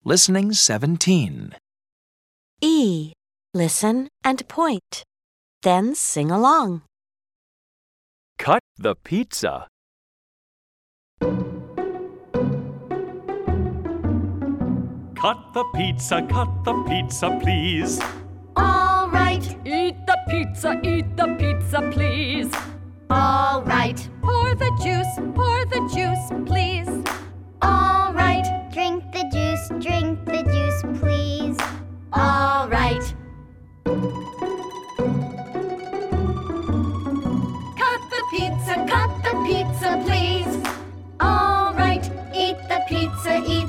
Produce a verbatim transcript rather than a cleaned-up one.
Listening seventeen. E. Listen and point. Then sing along. Cut the pizza. Cut the pizza, cut the pizza, please. All right. Eat the pizza, eat the pizza, please. All right. Pour the juice, pour the juice, please. All right. Drink the juice, drink the juice, please. All right. Cut the pizza, cut the pizza, please. All right. Eat the pizza, eat